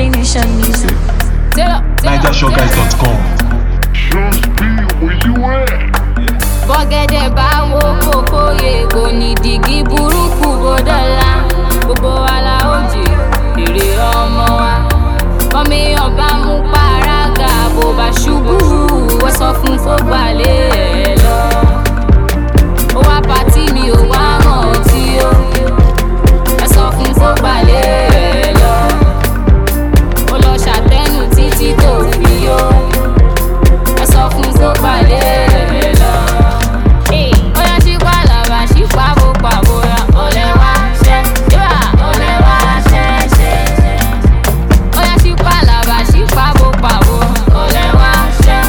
J Nation Music. NigerShowGuys.com. Just be where you at. Bọ́gẹ̀dẹ̀ bá wo kókó yẹ kò ní dìgí burúkú bọ́dọ̀lá. Gbogbo wa la ó jẹ èrè ọmọ wa. Bọ́mi ọba mú pàrágà bó bá ṣubú. Wọ́n sọ fún kó gbalẹ̀ ẹ̀ lọ. Ó wá pàtí mi ò wá mọ̀ tí ó. Ẹ sọ fún kó gbalẹ̀ ẹ̀ lọ. Ó lọ ṣàtẹnu títí tó fi yó. Ẹ sọ fún kó gbalẹ̀ ẹ̀ lọ. Oya ṣípa làbà ṣípa bó pàbó ya. Olè wá ṣẹ́ yíwá olè wá ṣẹ́ ṣẹ́. Oya ṣípa làbà ṣípa bó pàbó. Olè wá ṣẹ́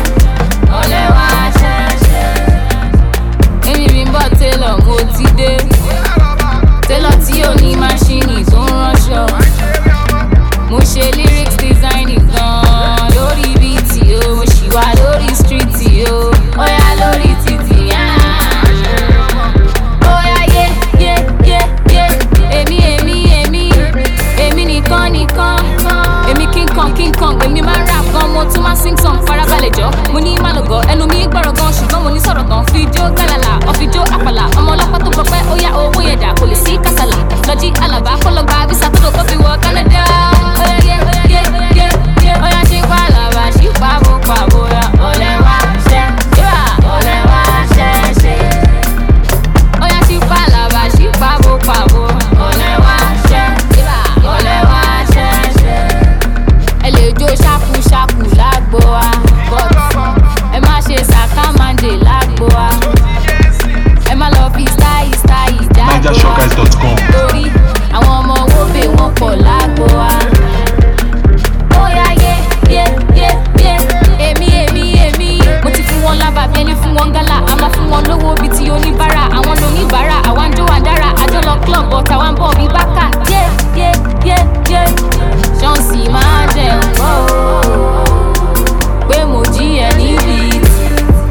ṣẹ́. Èmi bí ń bọ̀ télọ̀ mo ti dé. Télọ̀ tí ò ní máṣíìnì tó ń ránṣọ. Mo ṣe lyrics designing gan-an lórí bíìtì o. Mo ṣì wà lórí street o. Oya lórí títì yá. Oya yé yé yé yé. Èmi nìkan. Èmi King Kong. Èmi máa ń rap gan, mo tún máa sing song farabalẹ̀ jọ. Mo ní má lọ́gọ̀ ẹnu mi gbọ́rọ̀ gan ṣùgbọ́n mo ní sọ̀rọ̀ tán. Fídíò gàlàlà, ọ̀fíjó àpàlà. Ọmọ ọlọ́pàá tó gbọ́ pé ó yá owó yẹn dà kò lè sí kàsàlà. Lọ́jí Àlàbá kó lọ gba visa tó kó fi wọ Canada. Oya yé yé yé yé. Oya ṣípa làbà ṣípa bó pàbó ya. Olè wá ṣẹ́ yíwá olè wá ṣẹ́ ṣẹ́. Oya ṣípa làbà ṣípa bó pàbó. Olè wá ṣẹ́ yíwá olè wá ṣẹ́ ṣẹ́. Ẹ lè jó ṣákúṣákú lágbo wa, but ẹ má ṣe sàkámàndé lágbo wa. Ẹ má lọ fi stáì jágbo wa. NigerShowGuys.com. Torí àwọn ọmọ owó bè wọ́n pọ̀ lágbo wa. Óyá yé yé yé yé. Èmi. Mo ti fún wọn lábà bí ẹni fún wọn gálà. A máa fún wọn lówó bíi ti oníbàárà. Àwọn lóníbàárà, àwa ń jó wa dára. Àjọ lọ club but àwa ń bọ̀ bí bákà. Yé. Ṣọ́ọ̀ṣì máa jẹ nǹkan o. Pé mo jí ẹ níbi tí.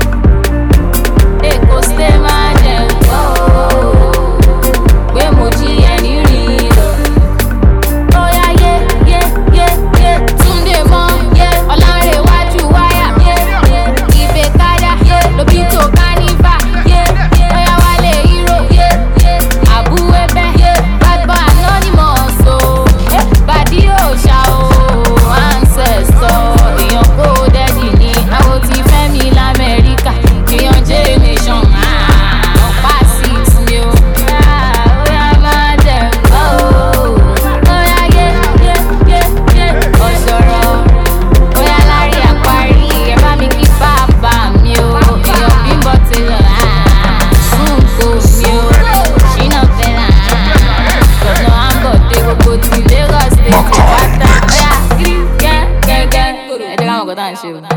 Èkó sté máa jẹ nǹkan o. Pé mo jí ẹ ní Ríro. Óyá yé. Túndé mọ́ yé. Ọlánrewájú wáyà yé. Ìfẹ́ káyà yé. Lobito kánífà yé. Óyá wálé hírò yé. Àbú ẹbẹ̀ yé. Bad boy anonymous o. Bàdí òòṣà o. Ancestor. Èèyàn kó dẹ́dì ní. Àwọn ti fẹ́ mi l'Amẹ́ríkà. Èèyàn J Nation. Ọ̀pá 6 ni o. Óyá máa jẹ nǹkan o. Óyá yé. Ọ̀ṣọ̀rọ̀. Óyá lárí àparí. Ẹ bá mi kí bàbá mi o. Èèyàn Bímbọ́ Taylor. Súnkò mi o. Ṣínà Fẹ́lá. Gbọ̀nà Ambode gbogbo ti Lagos State pátá. Óyá kiri gẹ́gẹ́. Ẹ jẹ́ ká mọ̀ kọ́ tá à ń ṣe o.